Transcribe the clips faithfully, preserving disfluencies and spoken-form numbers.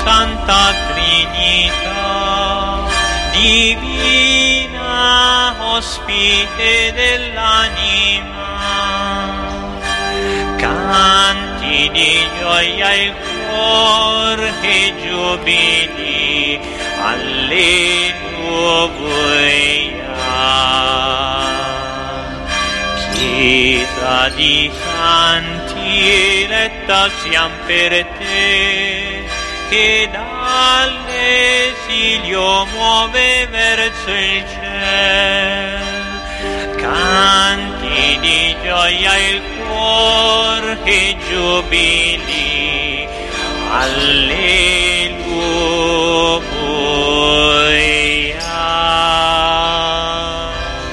Santa Trinità, divina ospite dell'anima, canti di gioia il cor e giubili, alleluia. Chiesa di santi, eletta siam per te, che dall'esilio muove verso il ciel. Canti di gioia il cuor e giubili, alleluia.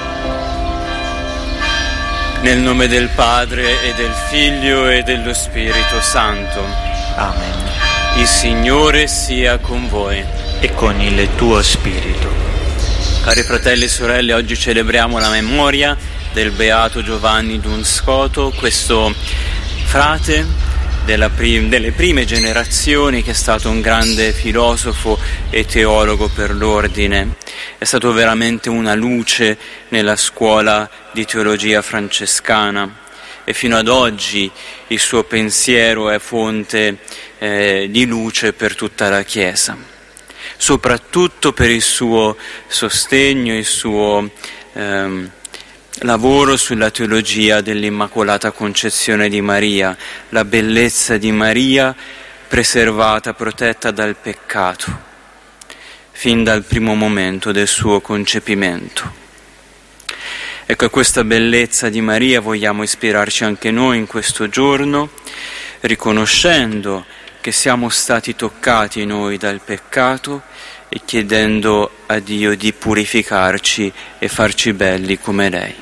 Nel nome del Padre e del Figlio e dello Spirito Santo. Amen. Il Signore sia con voi. E con il tuo spirito. Cari fratelli e sorelle, oggi celebriamo la memoria del beato Giovanni Dunscoto, questo frate della prim- delle prime generazioni, che è stato un grande filosofo e teologo per l'ordine. È stato veramente una luce nella scuola di teologia francescana e fino ad oggi il suo pensiero è fonte eh, di luce per tutta la Chiesa, soprattutto per il suo sostegno, il suo ehm, lavoro sulla teologia dell'Immacolata Concezione di Maria, la bellezza di Maria preservata, protetta dal peccato, fin dal primo momento del suo concepimento. Ecco, a questa bellezza di Maria vogliamo ispirarci anche noi in questo giorno, riconoscendo che siamo stati toccati noi dal peccato e chiedendo a Dio di purificarci e farci belli come lei.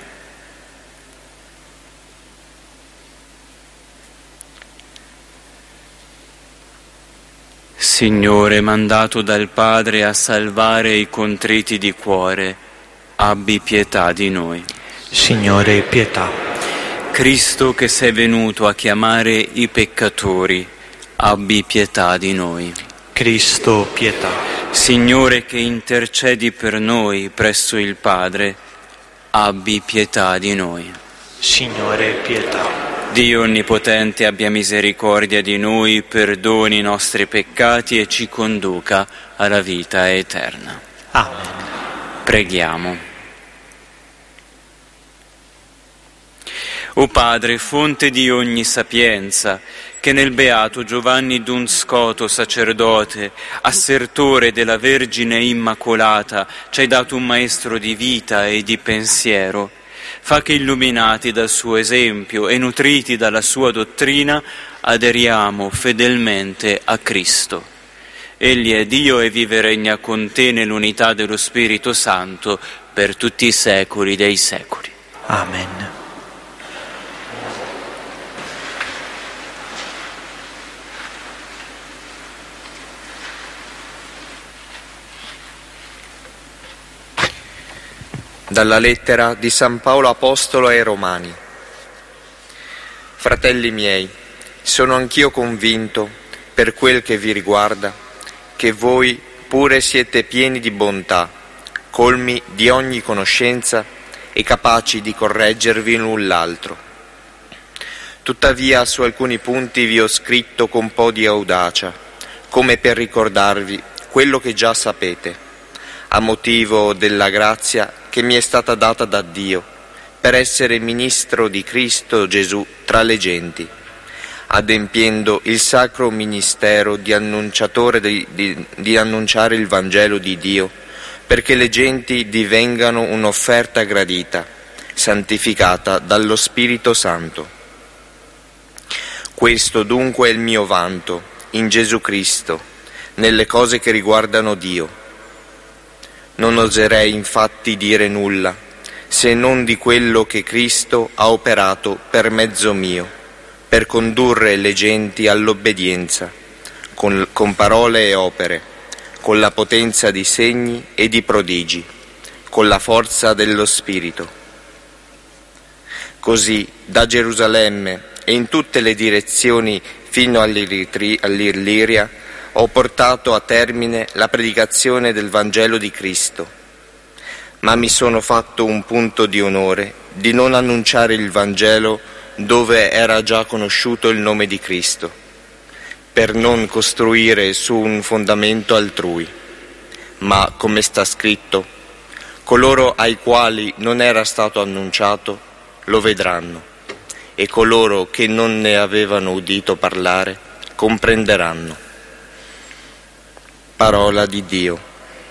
Signore, mandato dal Padre a salvare i contriti di cuore, abbi pietà di noi. Signore, pietà. Cristo, che sei venuto a chiamare i peccatori, abbi pietà di noi. Cristo, pietà. Signore, che intercedi per noi presso il Padre, abbi pietà di noi. Signore, pietà. Dio Onnipotente abbia misericordia di noi, perdoni i nostri peccati e ci conduca alla vita eterna. Amen. Preghiamo. O Padre, fonte di ogni sapienza, che nel beato Giovanni Dunscoto, sacerdote, assertore della Vergine Immacolata, ci hai dato un maestro di vita e di pensiero, fa che, illuminati dal suo esempio e nutriti dalla sua dottrina, aderiamo fedelmente a Cristo. Egli è Dio e vive e regna con te nell'unità dello Spirito Santo per tutti i secoli dei secoli. Amen. Dalla lettera di San Paolo Apostolo ai Romani. Fratelli miei, sono anch'io convinto, per quel che vi riguarda, che voi pure siete pieni di bontà, colmi di ogni conoscenza e capaci di correggervi l'un l'altro. Tuttavia su alcuni punti vi ho scritto con un po' di audacia, come per ricordarvi quello che già sapete, a motivo della grazia che mi è stata data da Dio per essere ministro di Cristo Gesù tra le genti, adempiendo il sacro ministero di annunciatore di, di, di annunciare il Vangelo di Dio, perché le genti divengano un'offerta gradita, santificata dallo Spirito Santo. Questo dunque è il mio vanto in Gesù Cristo, nelle cose che riguardano Dio. Non oserei infatti dire nulla, se non di quello che Cristo ha operato per mezzo mio, per condurre le genti all'obbedienza, con, con parole e opere, con la potenza di segni e di prodigi, con la forza dello Spirito. Così, da Gerusalemme e in tutte le direzioni fino all'Illiria, ho portato a termine la predicazione del Vangelo di Cristo, ma mi sono fatto un punto di onore di non annunciare il Vangelo dove era già conosciuto il nome di Cristo, per non costruire su un fondamento altrui. Ma, come sta scritto, coloro ai quali non era stato annunciato lo vedranno, e coloro che non ne avevano udito parlare comprenderanno. Parola di Dio.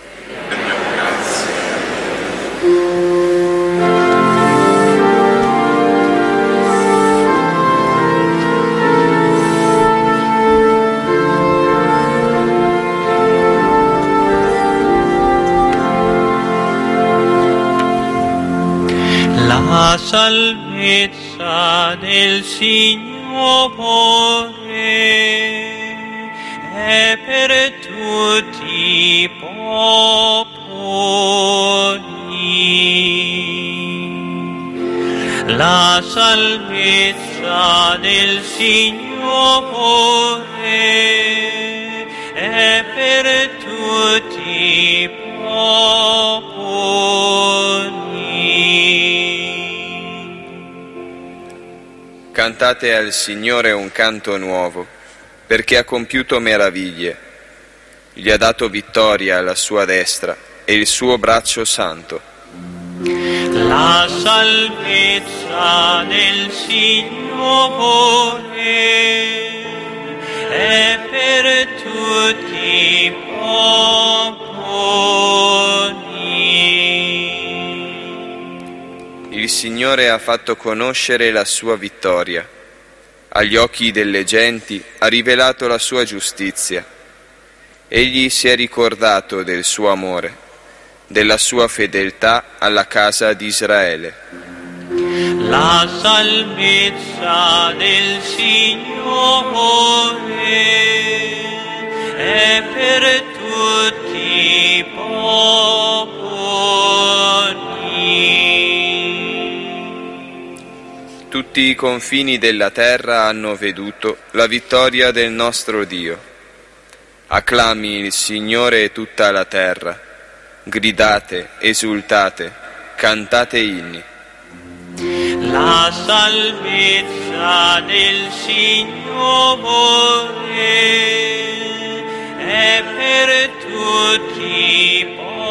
La salvezza del Signore è per tutti i popoli. La salvezza del Signore è per tutti i popoli. Cantate al Signore un canto nuovo, perché ha compiuto meraviglie. Gli ha dato vittoria alla sua destra e il suo braccio santo. La salvezza del Signore è per tutti i popoli. Il Signore ha fatto conoscere la sua vittoria. Agli occhi delle genti ha rivelato la sua giustizia. Egli si è ricordato del suo amore, della sua fedeltà alla casa di Israele. La salvezza del Signore è per tutti i popoli. Tutti i confini della terra hanno veduto la vittoria del nostro Dio. Acclami il Signore tutta la terra. Gridate, esultate, cantate inni. La salvezza del Signore è per tutti i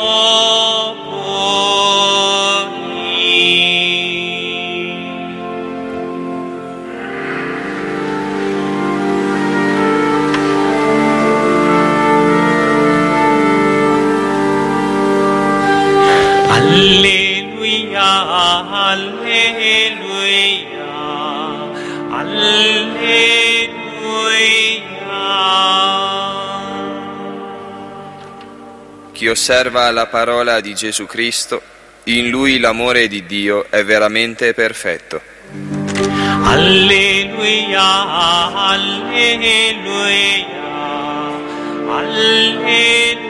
popoli. Alleluia, alleluia, alleluia. Chi osserva la parola di Gesù Cristo, in lui l'amore di Dio è veramente perfetto. Alleluia, alleluia, alleluia.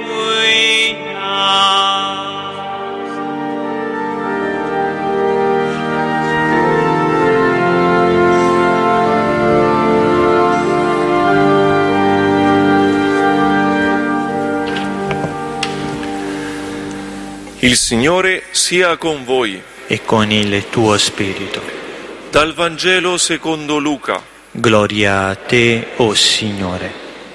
Il Signore sia con voi. E con il tuo spirito. Dal Vangelo secondo Luca. Gloria a te, o Signore.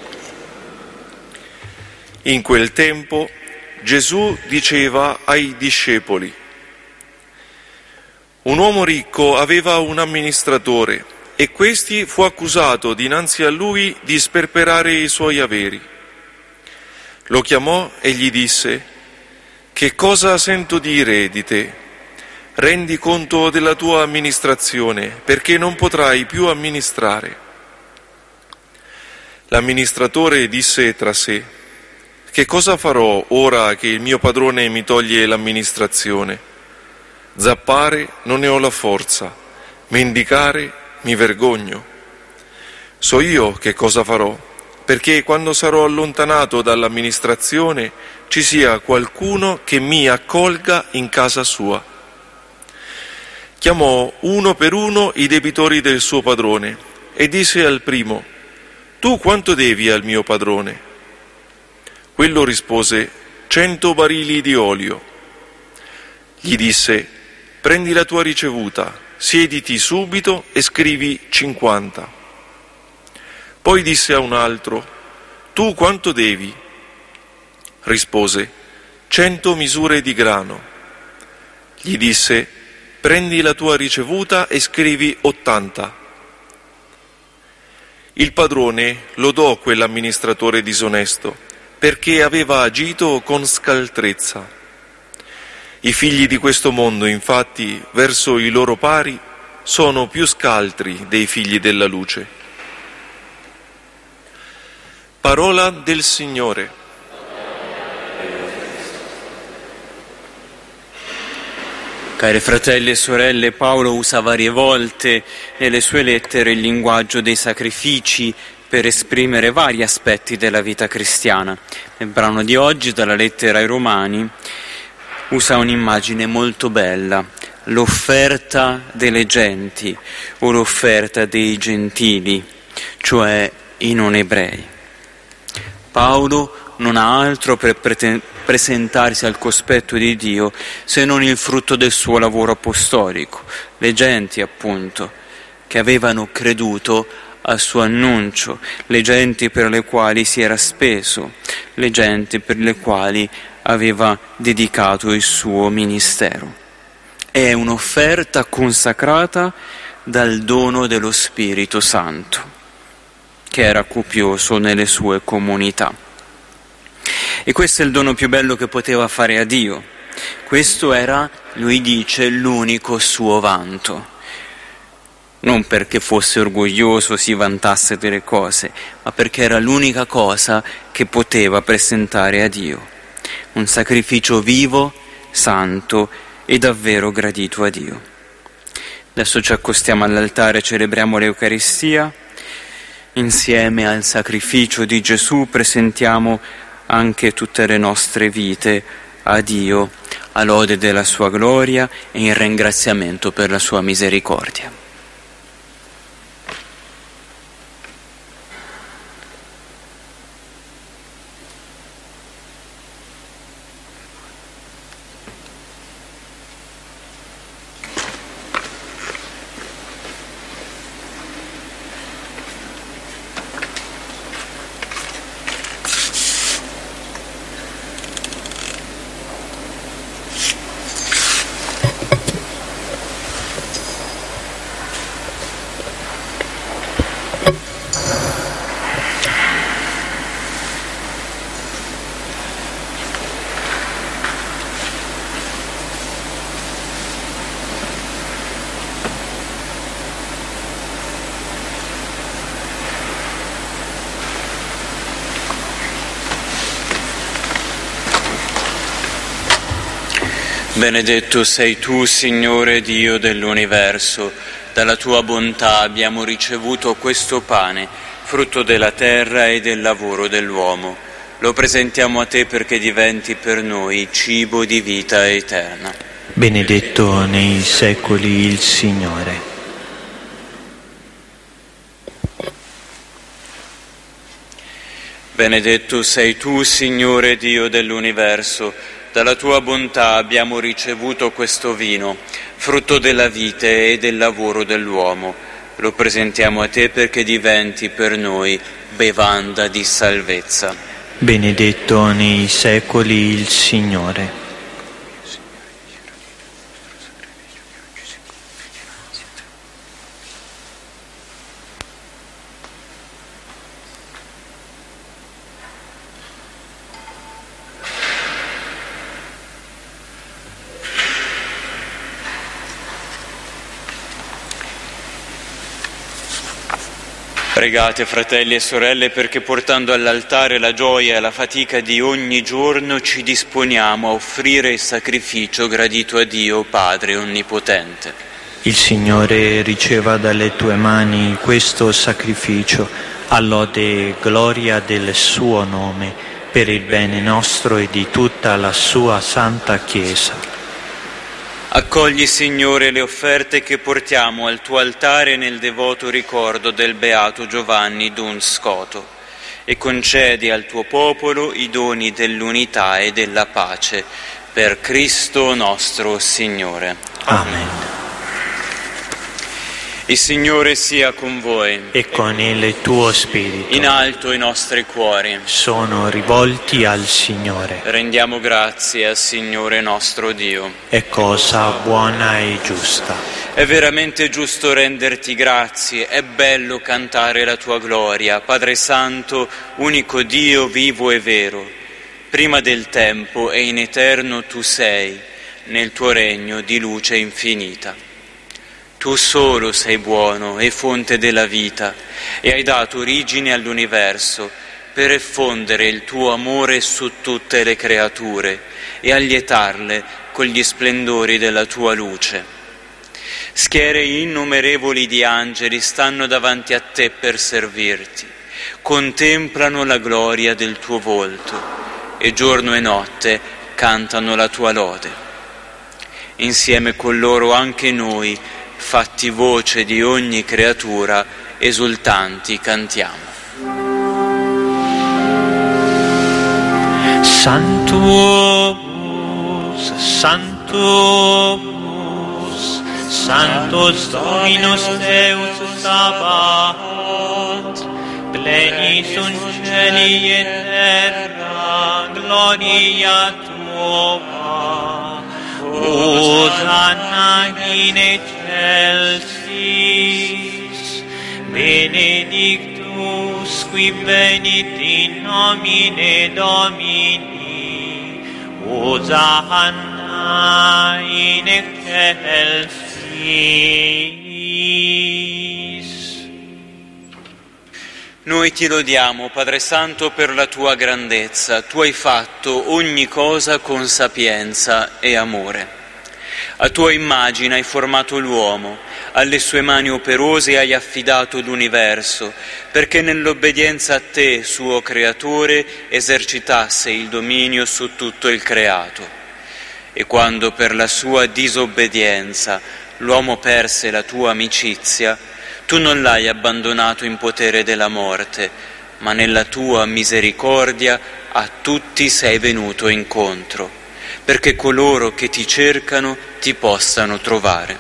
In quel tempo Gesù diceva ai discepoli: un uomo ricco aveva un amministratore e questi fu accusato dinanzi a lui di sperperare i suoi averi. Lo chiamò e gli disse: che cosa sento dire di te? Rendi conto della tua amministrazione, perché non potrai più amministrare. L'amministratore disse tra sé: che cosa farò ora che il mio padrone mi toglie l'amministrazione? Zappare non ne ho la forza, mendicare mi vergogno. So io che cosa farò, perché quando sarò allontanato dall'amministrazione ci sia qualcuno che mi accolga in casa sua. Chiamò uno per uno i debitori del suo padrone e disse al primo: tu quanto devi al mio padrone? Quello rispose: cento barili di olio. Gli disse: prendi la tua ricevuta, siediti subito e scrivi cinquanta. Poi disse a un altro: tu quanto devi? Rispose: cento misure di grano. Gli disse: prendi la tua ricevuta e scrivi ottanta. Il padrone lodò quell'amministratore disonesto perché aveva agito con scaltrezza. I figli di questo mondo, infatti, verso i loro pari, sono più scaltri dei figli della luce. Parola del Signore. Cari fratelli e sorelle, Paolo usa varie volte nelle sue lettere il linguaggio dei sacrifici per esprimere vari aspetti della vita cristiana. Nel brano di oggi, dalla lettera ai Romani, usa un'immagine molto bella, l'offerta delle genti o l'offerta dei gentili, cioè i non ebrei. Paolo non ha altro per preten- presentarsi al cospetto di Dio se non il frutto del suo lavoro apostolico, le genti appunto, che avevano creduto al suo annuncio, le genti per le quali si era speso, le genti per le quali aveva dedicato il suo ministero. È un'offerta consacrata dal dono dello Spirito Santo, che era copioso nelle sue comunità. E questo è il dono più bello che poteva fare a Dio. Questo era, lui dice, l'unico suo vanto. Non perché fosse orgoglioso, si vantasse delle cose, ma perché era l'unica cosa che poteva presentare a Dio. Un sacrificio vivo, santo e davvero gradito a Dio. Adesso ci accostiamo all'altare, celebriamo l'Eucaristia. Insieme al sacrificio di Gesù presentiamo anche tutte le nostre vite a Dio, a lode della sua gloria e in ringraziamento per la sua misericordia. Benedetto sei tu, Signore Dio dell'universo. Dalla tua bontà abbiamo ricevuto questo pane, frutto della terra e del lavoro dell'uomo. Lo presentiamo a te perché diventi per noi cibo di vita eterna. Benedetto nei secoli il Signore. Benedetto sei tu, Signore Dio dell'universo. Dalla tua bontà abbiamo ricevuto questo vino, frutto della vite e del lavoro dell'uomo. Lo presentiamo a te perché diventi per noi bevanda di salvezza. Benedetto nei secoli il Signore. Pregate, fratelli e sorelle, perché portando all'altare la gioia e la fatica di ogni giorno ci disponiamo a offrire il sacrificio gradito a Dio Padre Onnipotente. Il Signore riceva dalle tue mani questo sacrificio, a lode e gloria del suo nome, per il bene nostro e di tutta la sua santa Chiesa. Accogli, Signore, le offerte che portiamo al tuo altare nel devoto ricordo del beato Giovanni Duns Scoto e concedi al tuo popolo i doni dell'unità e della pace. Per Cristo nostro Signore. Amen. Il Signore sia con voi. E con il tuo spirito. In alto i nostri cuori sono rivolti al Signore. Rendiamo grazie al Signore nostro Dio. È cosa buona e giusta. È veramente giusto renderti grazie, è bello cantare la tua gloria, Padre Santo, unico Dio vivo e vero. Prima del tempo e in eterno tu sei, nel tuo regno di luce infinita. Tu solo sei buono e fonte della vita e hai dato origine all'universo per effondere il tuo amore su tutte le creature e allietarle con gli splendori della tua luce. Schiere innumerevoli di angeli stanno davanti a te per servirti, contemplano la gloria del tuo volto e giorno e notte cantano la tua lode. Insieme con loro anche noi, fatti voce di ogni creatura, esultanti cantiamo. Sanctus, Sanctus, Sanctus Dominus Deus Sabaoth, pleni sunt cieli et terra, gloria tua. Hosanna in excelsis, benedictus qui venit in nomine Domini, Hosanna in excelsis. Noi ti lodiamo, Padre Santo, per la tua grandezza. Tu hai fatto ogni cosa con sapienza e amore. A tua immagine hai formato l'uomo, alle sue mani operose hai affidato l'universo, perché nell'obbedienza a te, suo creatore, esercitasse il dominio su tutto il creato. E quando per la sua disobbedienza l'uomo perse la tua amicizia, tu non l'hai abbandonato in potere della morte, ma nella tua misericordia a tutti sei venuto incontro, perché coloro che ti cercano ti possano trovare.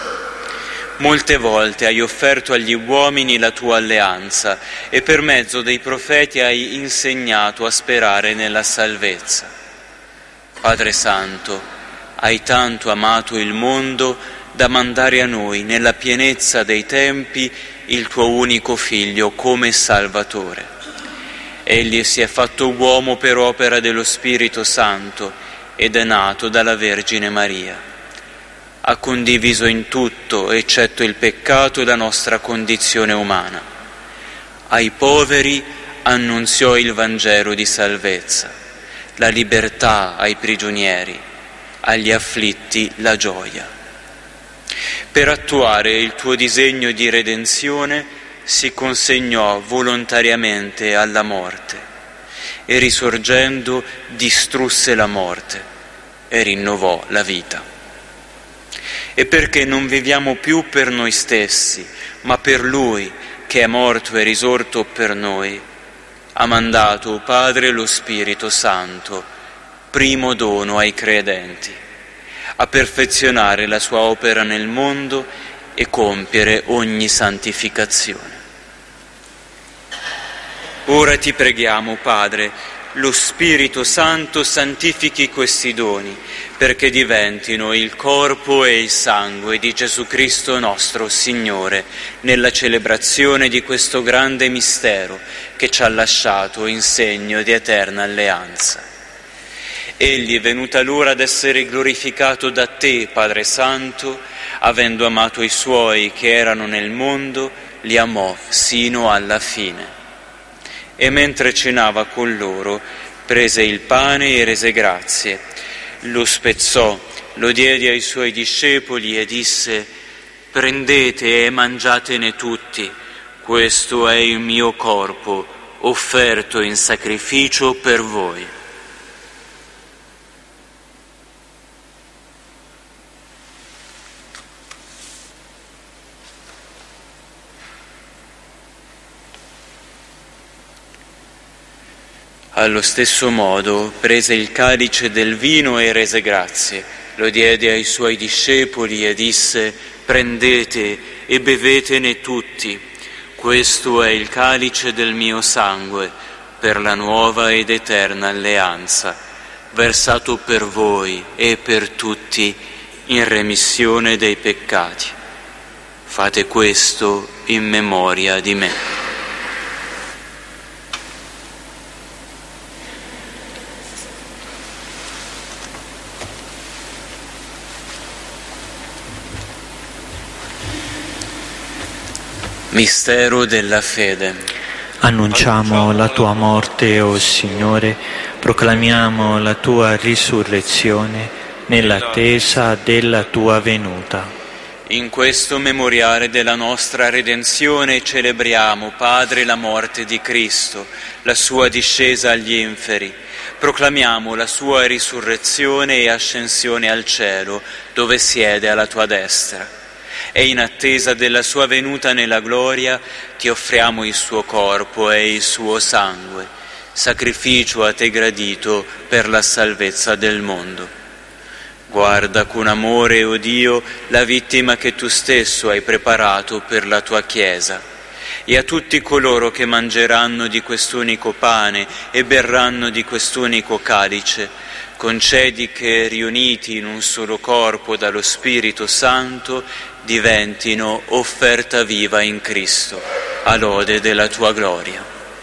Molte volte hai offerto agli uomini la tua alleanza e per mezzo dei profeti hai insegnato a sperare nella salvezza. Padre Santo, hai tanto amato il mondo da mandare a noi, nella pienezza dei tempi, il tuo unico Figlio come Salvatore. Egli si è fatto uomo per opera dello Spirito Santo ed è nato dalla Vergine Maria. Ha condiviso in tutto, eccetto il peccato, la nostra condizione umana. Ai poveri annunziò il Vangelo di salvezza, la libertà ai prigionieri, agli afflitti la gioia. Per attuare il tuo disegno di redenzione si consegnò volontariamente alla morte e risorgendo distrusse la morte e rinnovò la vita. E perché non viviamo più per noi stessi, ma per Lui che è morto e risorto per noi, ha mandato, o Padre, lo Spirito Santo, primo dono ai credenti, a perfezionare la sua opera nel mondo e compiere ogni santificazione. Ora ti preghiamo, Padre, lo Spirito Santo santifichi questi doni, perché diventino il corpo e il sangue di Gesù Cristo nostro Signore, nella celebrazione di questo grande mistero che ci ha lasciato in segno di eterna alleanza. Egli, venuta l'ora d'essere glorificato da te, Padre Santo, avendo amato i suoi che erano nel mondo, li amò sino alla fine. E mentre cenava con loro, prese il pane e rese grazie, lo spezzò, lo diede ai suoi discepoli e disse: «Prendete e mangiatene tutti, questo è il mio corpo, offerto in sacrificio per voi». Allo stesso modo prese il calice del vino e rese grazie, lo diede ai suoi discepoli e disse: prendete e bevetene tutti, questo è il calice del mio sangue, per la nuova ed eterna alleanza, versato per voi e per tutti in remissione dei peccati. Fate questo in memoria di me. Mistero della fede. Annunciamo la tua morte, o Signore, proclamiamo la tua risurrezione nell'attesa della tua venuta. In questo memoriale della nostra redenzione celebriamo, Padre, la morte di Cristo, la sua discesa agli inferi. Proclamiamo la sua risurrezione e ascensione al cielo, dove siede alla tua destra. E in attesa della sua venuta nella gloria ti offriamo il suo corpo e il suo sangue, sacrificio a te gradito per la salvezza del mondo. Guarda con amore, o Dio, la vittima che tu stesso hai preparato per la tua Chiesa, e a tutti coloro che mangeranno di quest'unico pane e berranno di quest'unico calice, concedi che, riuniti in un solo corpo dallo Spirito Santo, diventino offerta viva in Cristo, a lode della tua gloria.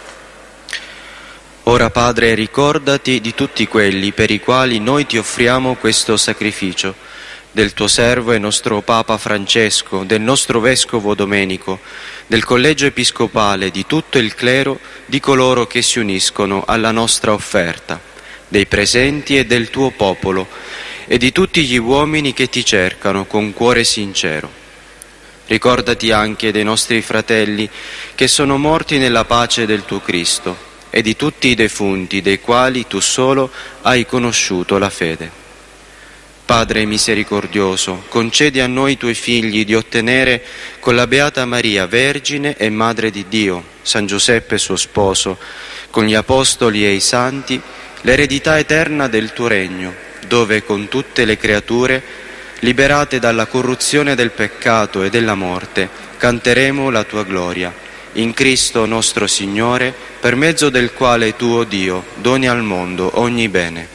Ora, Padre, ricordati di tutti quelli per i quali noi ti offriamo questo sacrificio, del tuo servo e nostro Papa Francesco, del nostro Vescovo Domenico, del Collegio Episcopale, di tutto il clero, di coloro che si uniscono alla nostra offerta, dei presenti e del tuo popolo, e di tutti gli uomini che ti cercano con cuore sincero. Ricordati anche dei nostri fratelli che sono morti nella pace del tuo Cristo, e di tutti i defunti dei quali tu solo hai conosciuto la fede. Padre misericordioso, concedi a noi tuoi figli di ottenere con la Beata Maria, Vergine e Madre di Dio, San Giuseppe suo sposo, con gli Apostoli e i Santi, l'eredità eterna del tuo regno, dove con tutte le creature, liberate dalla corruzione del peccato e della morte, canteremo la tua gloria. In Cristo nostro Signore, per mezzo del quale tu, o Dio, doni al mondo ogni bene.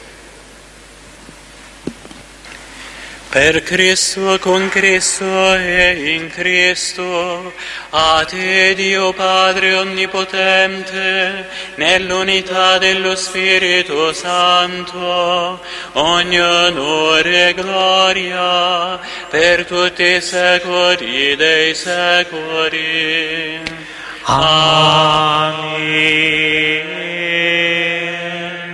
Per Cristo, con Cristo e in Cristo, a te Dio Padre Onnipotente, nell'unità dello Spirito Santo, ogni onore e gloria per tutti i secoli dei secoli. Amen.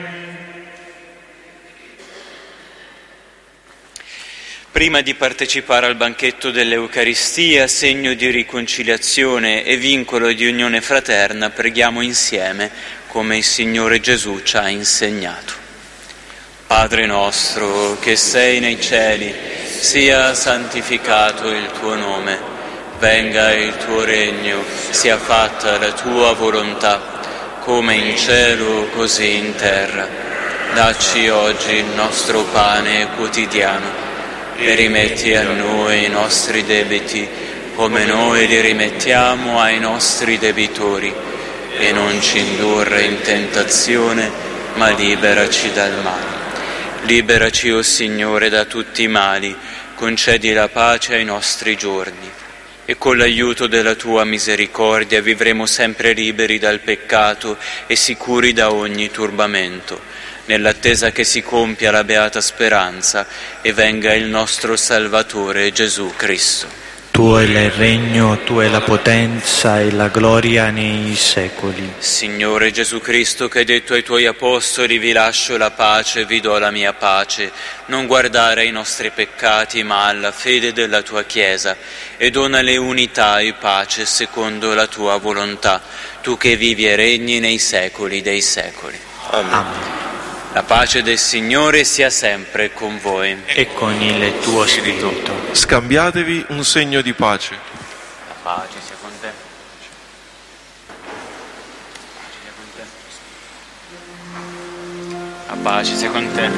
Prima di partecipare al banchetto dell'Eucaristia, segno di riconciliazione e vincolo di unione fraterna, preghiamo insieme come il Signore Gesù ci ha insegnato. Padre nostro, che sei nei cieli, sia santificato il tuo nome. Venga il tuo regno, sia fatta la tua volontà, come in cielo così in terra. Dacci oggi il nostro pane quotidiano e rimetti a noi i nostri debiti, come noi li rimettiamo ai nostri debitori, e non ci indurre in tentazione, ma liberaci dal male. Liberaci, o Signore, da tutti i mali, concedi la pace ai nostri giorni, e con l'aiuto della tua misericordia vivremo sempre liberi dal peccato e sicuri da ogni turbamento, nell'attesa che si compia la beata speranza e venga il nostro Salvatore Gesù Cristo. Tuo è il regno, tua è la potenza e la gloria nei secoli. Signore Gesù Cristo, che hai detto ai tuoi apostoli: vi lascio la pace, vi do la mia pace, non guardare ai nostri peccati ma alla fede della tua Chiesa, e donale unità e pace secondo la tua volontà, tu che vivi e regni nei secoli dei secoli. Amen. Amen. La pace del Signore sia sempre con voi. E con il tuo spirito. Scambiatevi un segno di pace. La pace sia con te. La pace sia con te.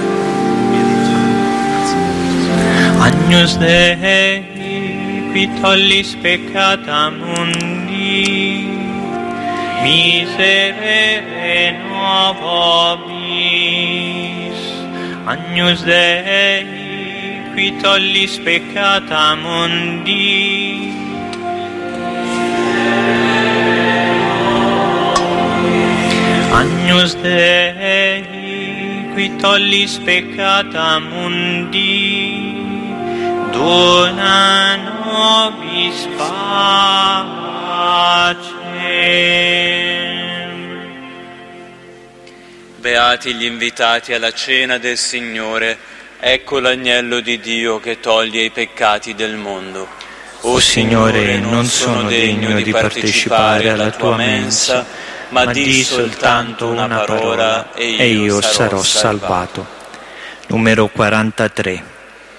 Agnus Dei, qui tollis peccata mundi, miserere nobis. Agnus Dei, qui tollis peccata mundi, Agnus Dei, qui tollis peccata mundi, dona nobis pacem. Beati gli invitati alla cena del Signore, ecco l'agnello di Dio che toglie i peccati del mondo. O Signore, non sono degno di partecipare alla tua mensa, ma di soltanto una parola e io sarò salvato. Numero quarantatré.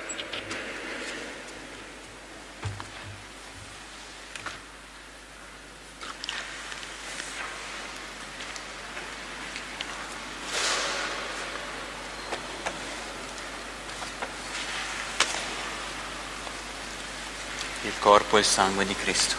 Il corpo e il sangue di Cristo.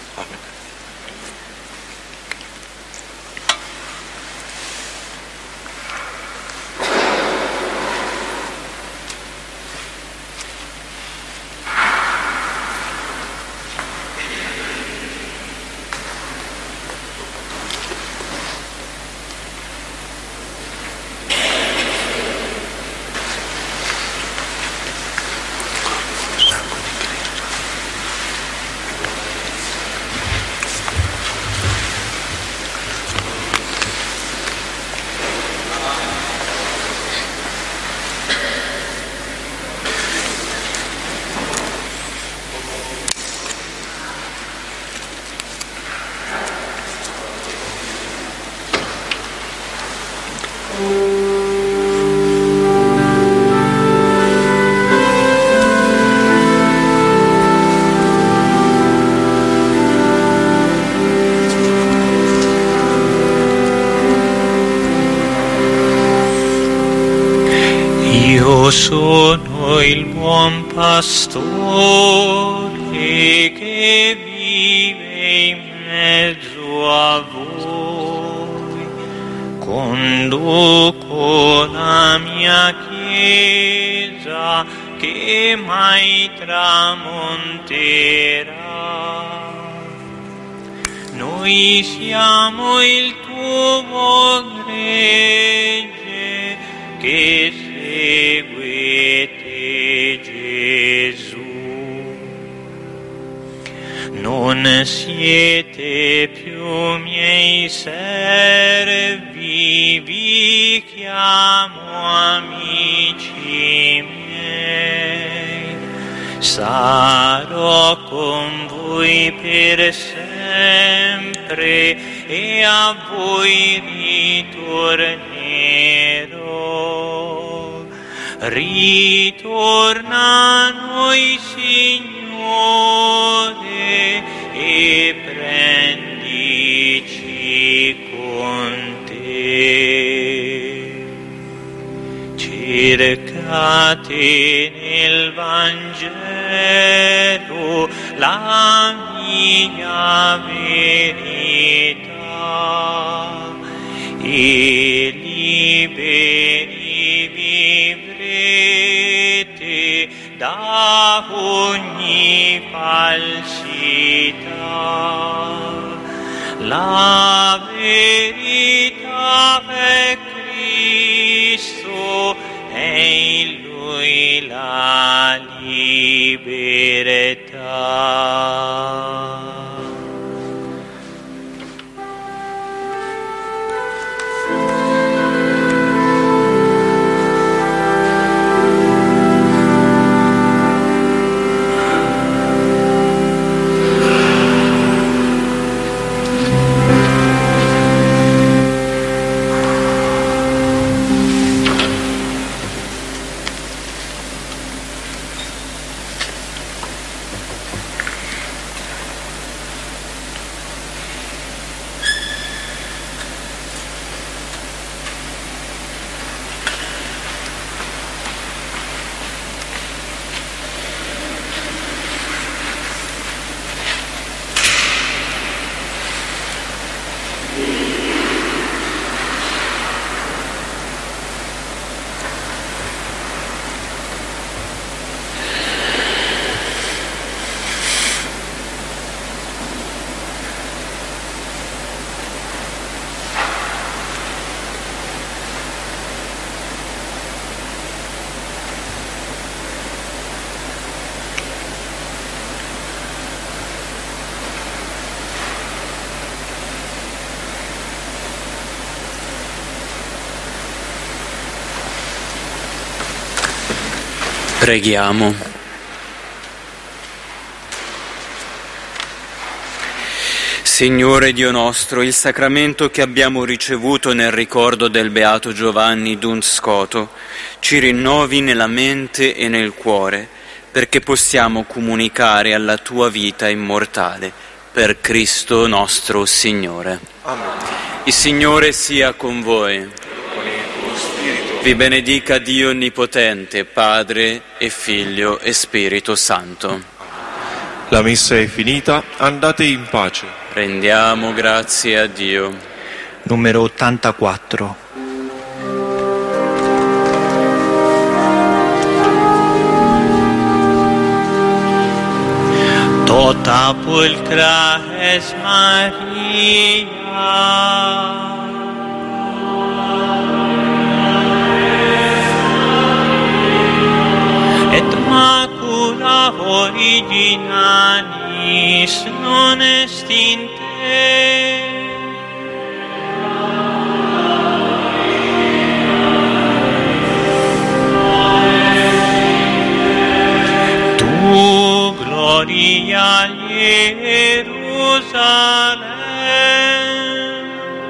Io sono il buon pastore che vive in mezzo a voi. Conduco la mia Chiesa che mai tramonterà. Noi siamo il tuo gregge che seguite Gesù. Non siete più miei servi, vi chiamo amici miei. Sarò con voi per sempre e a voi ritornerò. Ritorna a noi, Signore, e prendici con te. Cercate nel Vangelo la mia verità e liberi vivrete da ogni falsità. La verità è Cristo e in Lui la libertà. Preghiamo. Signore Dio nostro, il sacramento che abbiamo ricevuto nel ricordo del Beato Giovanni Duns Scoto ci rinnovi nella mente e nel cuore, perché possiamo comunicare alla tua vita immortale, per Cristo nostro Signore. Amen. Il Signore sia con voi. Vi benedica Dio Onnipotente, Padre e Figlio e Spirito Santo. La messa è finita, andate in pace. Rendiamo grazie a Dio. Numero ottantaquattro. Tota pulcra es Maria, et macula originalis non est in te. Tu gloria Jerusalem,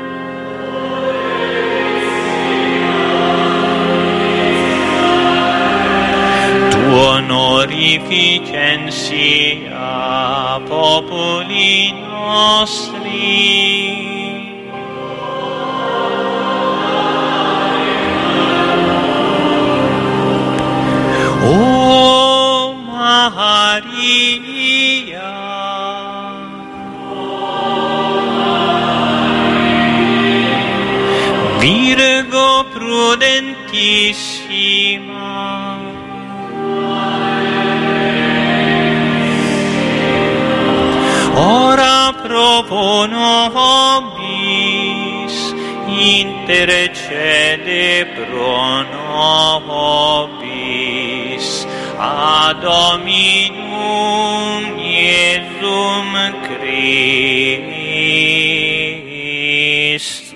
tu honorificentia populi nostri. O Maria, Virgo prudentissima, ora pro nobis, intercede pro nobis, ad Dominum Iesum Christum.